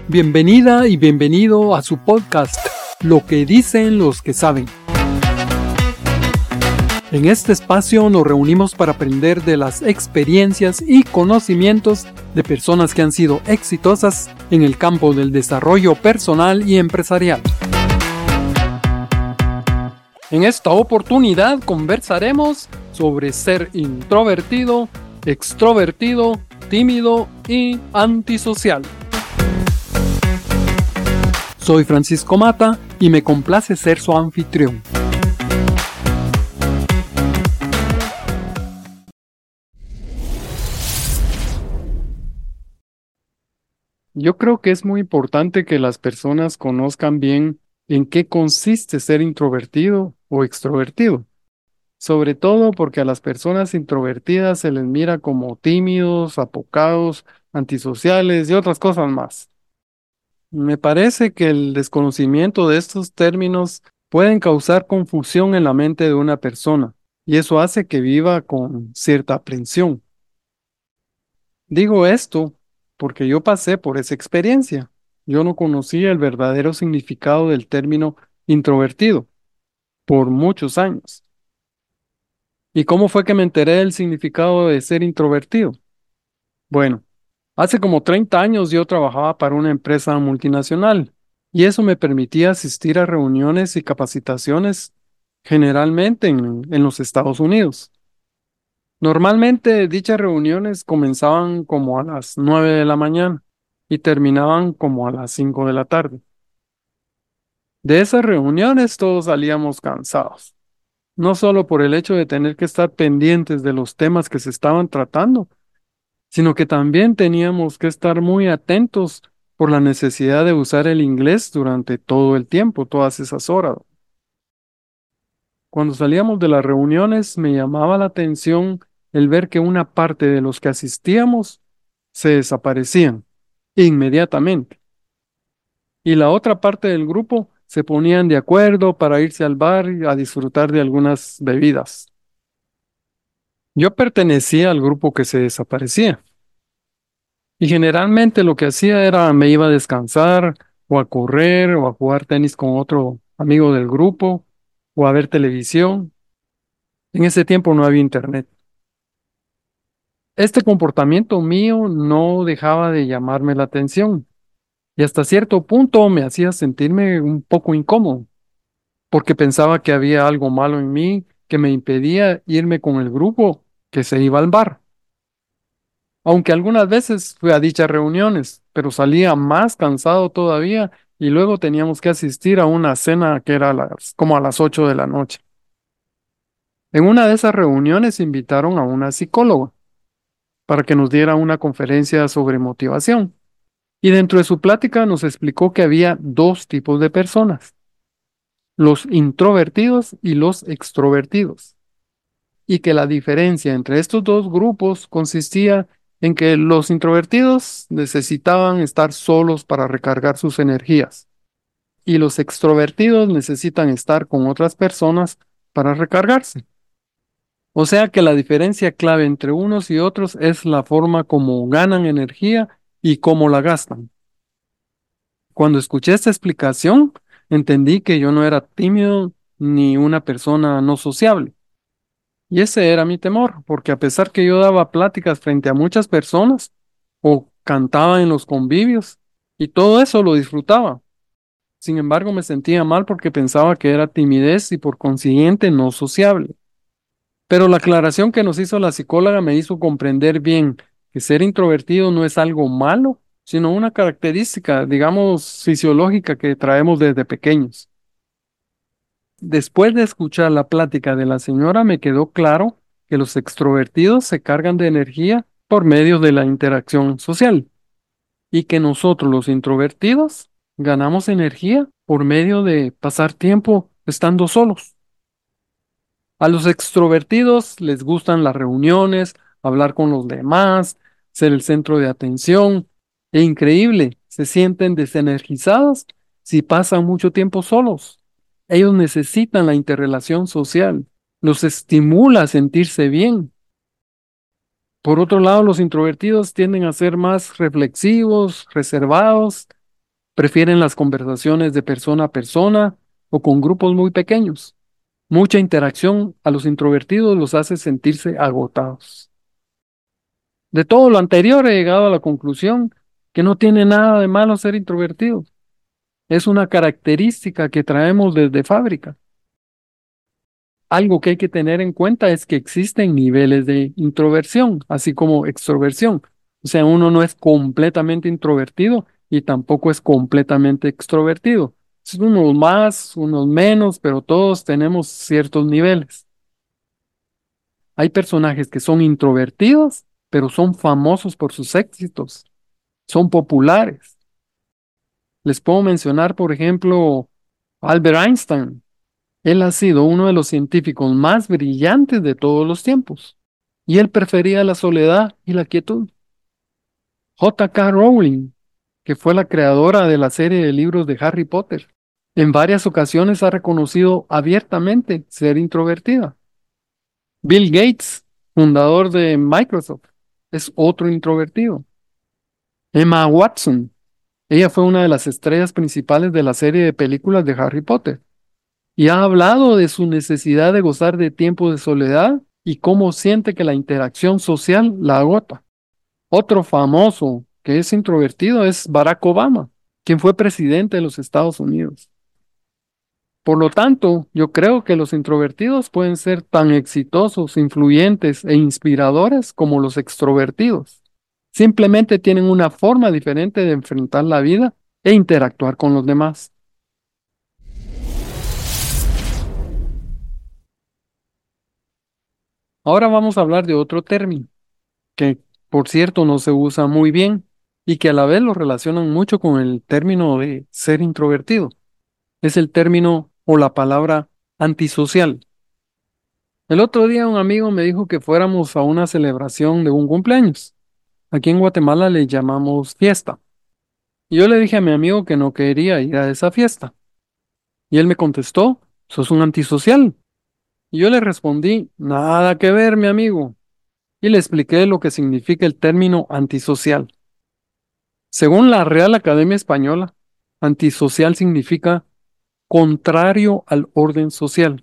Bienvenida y bienvenido a su podcast, Lo que dicen los que saben. En este espacio nos reunimos para aprender de las experiencias y conocimientos de personas que han sido exitosas en el campo del desarrollo personal y empresarial. En esta oportunidad conversaremos sobre ser introvertido, extrovertido, tímido y antisocial. Soy Francisco Mata y me complace ser su anfitrión. Yo creo que es muy importante que las personas conozcan bien en qué consiste ser introvertido o extrovertido. Sobre todo porque a las personas introvertidas se les mira como tímidos, apocados, antisociales y otras cosas más. Me parece que el desconocimiento de estos términos pueden causar confusión en la mente de una persona y eso hace que viva con cierta aprensión. Digo esto porque yo pasé por esa experiencia. Yo no conocía el verdadero significado del término introvertido por muchos años. ¿Y cómo fue que me enteré del significado de ser introvertido? Bueno, hace como 30 años yo trabajaba para una empresa multinacional y eso me permitía asistir a reuniones y capacitaciones generalmente en los Estados Unidos. Normalmente dichas reuniones comenzaban como a las 9 de la mañana y terminaban como a las 5 de la tarde. De esas reuniones todos salíamos cansados, no solo por el hecho de tener que estar pendientes de los temas que se estaban tratando, sino que también teníamos que estar muy atentos por la necesidad de usar el inglés durante todo el tiempo, todas esas horas. Cuando salíamos de las reuniones me llamaba la atención el ver que una parte de los que asistíamos se desaparecían inmediatamente y la otra parte del grupo se ponían de acuerdo para irse al bar y a disfrutar de algunas bebidas. Yo pertenecía al grupo que se desaparecía. Y generalmente lo que hacía era me iba a descansar o a correr o a jugar tenis con otro amigo del grupo o a ver televisión. En ese tiempo no había internet. Este comportamiento mío no dejaba de llamarme la atención y hasta cierto punto me hacía sentirme un poco incómodo porque pensaba que había algo malo en mí que me impedía irme con el grupo que se iba al bar. Aunque algunas veces fui a dichas reuniones, pero salía más cansado todavía y luego teníamos que asistir a una cena que era como a las 8 de la noche. En una de esas reuniones invitaron a una psicóloga para que nos diera una conferencia sobre motivación. Y dentro de su plática nos explicó que había dos tipos de personas, los introvertidos y los extrovertidos, y que la diferencia entre estos dos grupos consistía en que los introvertidos necesitaban estar solos para recargar sus energías y los extrovertidos necesitan estar con otras personas para recargarse. O sea que la diferencia clave entre unos y otros es la forma como ganan energía y cómo la gastan. Cuando escuché esta explicación, entendí que yo no era tímido ni una persona no sociable. Y ese era mi temor, porque a pesar que yo daba pláticas frente a muchas personas o cantaba en los convivios y todo eso lo disfrutaba. Sin embargo, me sentía mal porque pensaba que era timidez y por consiguiente no sociable. Pero la aclaración que nos hizo la psicóloga me hizo comprender bien que ser introvertido no es algo malo, sino una característica, digamos, fisiológica que traemos desde pequeños. Después de escuchar la plática de la señora, me quedó claro que los extrovertidos se cargan de energía por medio de la interacción social y que nosotros los introvertidos ganamos energía por medio de pasar tiempo estando solos. A los extrovertidos les gustan las reuniones, hablar con los demás, ser el centro de atención. E increíble, se sienten desenergizados si pasan mucho tiempo solos. Ellos necesitan la interrelación social, los estimula a sentirse bien. Por otro lado, los introvertidos tienden a ser más reflexivos, reservados Prefieren las conversaciones de persona a persona o con grupos muy pequeños. Mucha interacción a los introvertidos los hace sentirse agotados. De todo lo anterior he llegado a la conclusión que no tiene nada de malo ser introvertido. Es una característica que traemos desde fábrica. Algo que hay que tener en cuenta es que existen niveles de introversión, así como extroversión. O sea, uno no es completamente introvertido y tampoco es completamente extrovertido. Es unos más, unos menos, pero todos tenemos ciertos niveles. Hay personajes que son introvertidos, pero son famosos por sus éxitos, son populares. Les puedo mencionar, por ejemplo, Albert Einstein. Él ha sido uno de los científicos más brillantes de todos los tiempos, y él prefería la soledad y la quietud. J.K. Rowling, que fue la creadora de la serie de libros de Harry Potter, en varias ocasiones ha reconocido abiertamente ser introvertida. Bill Gates, fundador de Microsoft, es otro introvertido. Emma Watson, ella fue una de las estrellas principales de la serie de películas de Harry Potter y ha hablado de su necesidad de gozar de tiempo de soledad y cómo siente que la interacción social la agota. Otro famoso que es introvertido es Barack Obama, quien fue presidente de los Estados Unidos. Por lo tanto, yo creo que los introvertidos pueden ser tan exitosos, influyentes e inspiradores como los extrovertidos. Simplemente tienen una forma diferente de enfrentar la vida e interactuar con los demás. Ahora vamos a hablar de otro término, que por cierto no se usa muy bien y que a la vez lo relacionan mucho con el término de ser introvertido. Es el término o la palabra antisocial. El otro día un amigo me dijo que fuéramos a una celebración de un cumpleaños. Aquí en Guatemala le llamamos fiesta. Y yo le dije a mi amigo que no quería ir a esa fiesta. Y él me contestó, sos un antisocial. Y yo le respondí, nada que ver, mi amigo. Y le expliqué lo que significa el término antisocial. Según la Real Academia Española, antisocial significa contrario al orden social.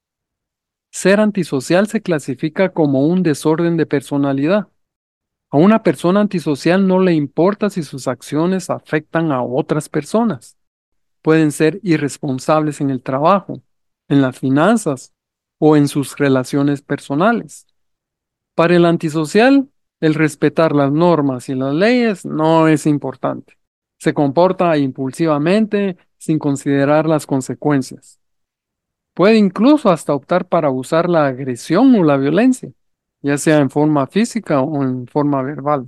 Ser antisocial se clasifica como un desorden de personalidad. A una persona antisocial no le importa si sus acciones afectan a otras personas. Pueden ser irresponsables en el trabajo, en las finanzas o en sus relaciones personales. Para el antisocial, el respetar las normas y las leyes no es importante. Se comporta impulsivamente sin considerar las consecuencias. Puede incluso hasta optar para usar la agresión o la violencia, ya sea en forma física o en forma verbal.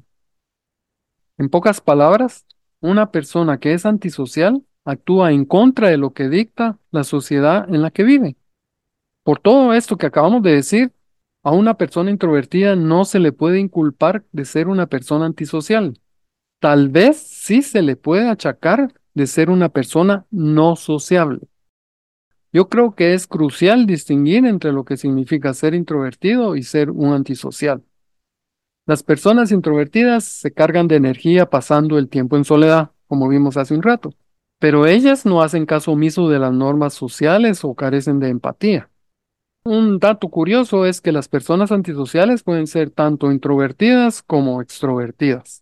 En pocas palabras, una persona que es antisocial actúa en contra de lo que dicta la sociedad en la que vive. Por todo esto que acabamos de decir, a una persona introvertida no se le puede inculpar de ser una persona antisocial. Tal vez sí se le puede achacar de ser una persona no sociable. Yo creo que es crucial distinguir entre lo que significa ser introvertido y ser un antisocial. Las personas introvertidas se cargan de energía pasando el tiempo en soledad, como vimos hace un rato, pero ellas no hacen caso omiso de las normas sociales o carecen de empatía. Un dato curioso es que las personas antisociales pueden ser tanto introvertidas como extrovertidas.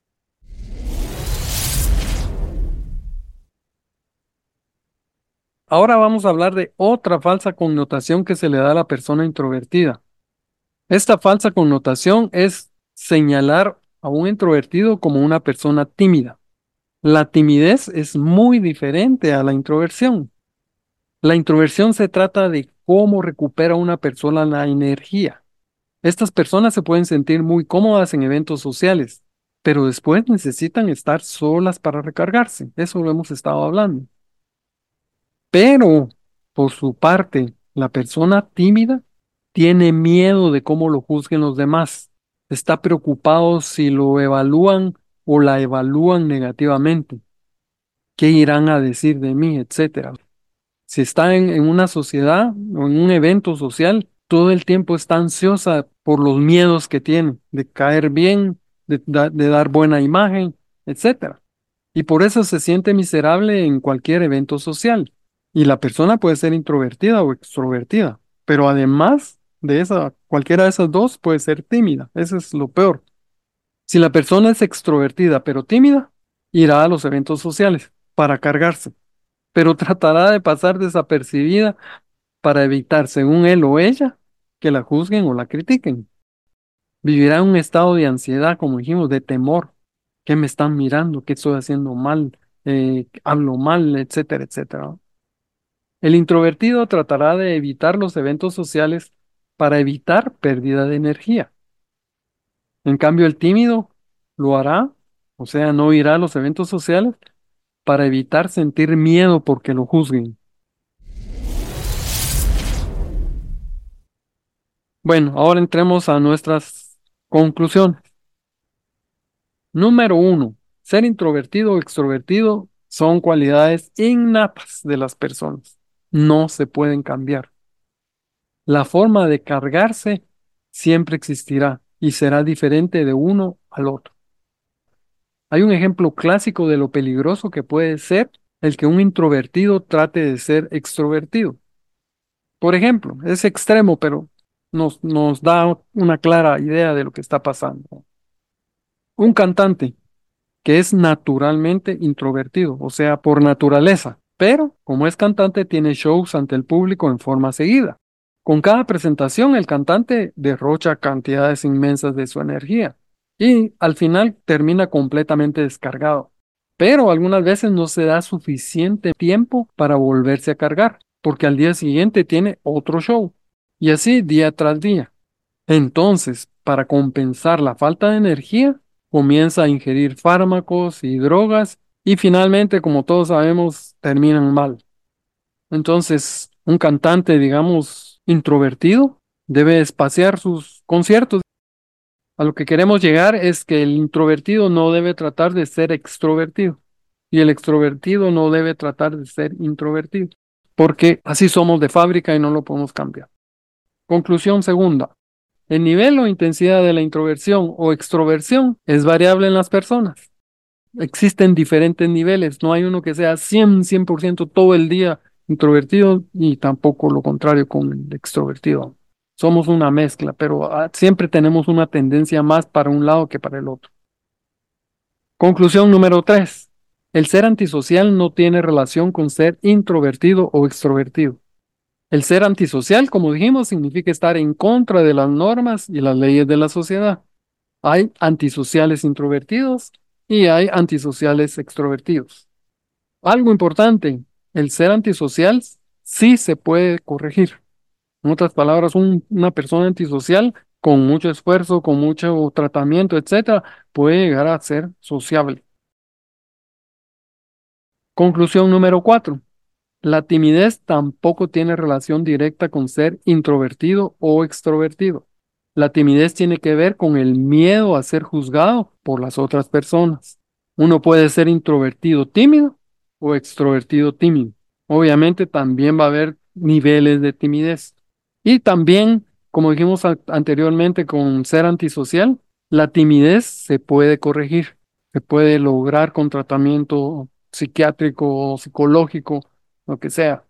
Ahora vamos a hablar de otra falsa connotación que se le da a la persona introvertida. Esta falsa connotación es señalar a un introvertido como una persona tímida. La timidez es muy diferente a la introversión. La introversión se trata de cómo recupera una persona la energía. Estas personas se pueden sentir muy cómodas en eventos sociales, pero después necesitan estar solas para recargarse. Eso lo hemos estado hablando. Pero, por su parte, la persona tímida tiene miedo de cómo lo juzguen los demás. Está preocupado si lo evalúan o la evalúan negativamente. ¿Qué irán a decir de mí, etcétera? Si está en una sociedad o en un evento social, todo el tiempo está ansiosa por los miedos que tiene, de caer bien, de dar buena imagen, etcétera. y por eso se siente miserable en cualquier evento social. Y la persona puede ser introvertida o extrovertida, pero además de esa, cualquiera de esas dos puede ser tímida. Eso es lo peor. Si la persona es extrovertida pero tímida, irá a los eventos sociales para cargarse, pero tratará de pasar desapercibida para evitar, según él o ella, que la juzguen o la critiquen. Vivirá en un estado de ansiedad, como dijimos, de temor. ¿Qué me están mirando? ¿Qué estoy haciendo mal? ¿Hablo mal? Etcétera, etcétera. El introvertido tratará de evitar los eventos sociales para evitar pérdida de energía. En cambio, el tímido lo hará, o sea, no irá a los eventos sociales para evitar sentir miedo porque lo juzguen. Bueno, ahora entremos a nuestras conclusiones. Número uno, ser introvertido o extrovertido son cualidades innatas de las personas. No se pueden cambiar. La forma de cargarse siempre existirá y será diferente de uno al otro. Hay un ejemplo clásico de lo peligroso que puede ser el que un introvertido trate de ser extrovertido. Por ejemplo, es extremo, pero nos da una clara idea de lo que está pasando. Un cantante que es naturalmente introvertido, o sea, por naturaleza, pero como es cantante tiene shows ante el público en forma seguida. Con cada presentación el cantante derrocha cantidades inmensas de su energía y al final termina completamente descargado. Pero algunas veces no se da suficiente tiempo para volverse a cargar, porque al día siguiente tiene otro show y así día tras día. Entonces, para compensar la falta de energía, comienza a ingerir fármacos y drogas y finalmente, como todos sabemos, terminan mal. Entonces, un cantante, digamos, introvertido, debe espaciar sus conciertos. A lo que queremos llegar es que el introvertido no debe tratar de ser extrovertido y el extrovertido no debe tratar de ser introvertido, porque así somos de fábrica y no lo podemos cambiar. Conclusión segunda. El nivel o intensidad de la introversión o extroversión es variable en las personas. Existen diferentes niveles, no hay uno que sea 100% todo el día introvertido y tampoco lo contrario con el extrovertido. Somos una mezcla, pero siempre tenemos una tendencia más para un lado que para el otro. Conclusión número 3. El ser antisocial no tiene relación con ser introvertido o extrovertido. El ser antisocial, como dijimos, significa estar en contra de las normas y las leyes de la sociedad. Hay antisociales introvertidos y hay antisociales extrovertidos. Algo importante, el ser antisocial sí se puede corregir. En otras palabras, una persona antisocial con mucho esfuerzo, con mucho tratamiento, etcétera, puede llegar a ser sociable. Conclusión número 4. La timidez tampoco tiene relación directa con ser introvertido o extrovertido. La timidez tiene que ver con el miedo a ser juzgado por las otras personas. Uno puede ser introvertido tímido o extrovertido tímido. Obviamente también va a haber niveles de timidez. Y también, como dijimos anteriormente con ser antisocial, la timidez se puede corregir, se puede lograr con tratamiento psiquiátrico o psicológico, lo que sea.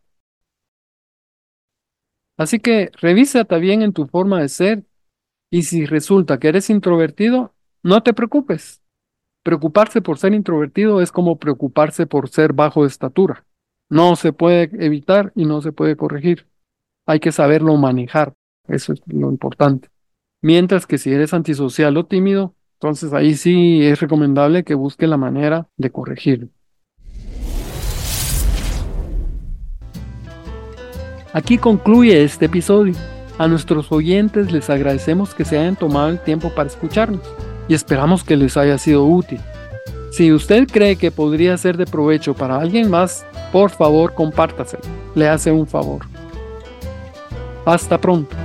Así que revísate bien en tu forma de ser y si resulta que eres introvertido, no te preocupes. Preocuparse por ser introvertido es como preocuparse por ser bajo de estatura. No se puede evitar y no se puede corregir. Hay que saberlo manejar. Eso es lo importante. Mientras que si eres antisocial o tímido, entonces ahí sí es recomendable que busque la manera de corregir. Aquí concluye este episodio. A nuestros oyentes les agradecemos que se hayan tomado el tiempo para escucharnos y esperamos que les haya sido útil. Si usted cree que podría ser de provecho para alguien más, por favor compártaselo. Le hace un favor. Hasta pronto.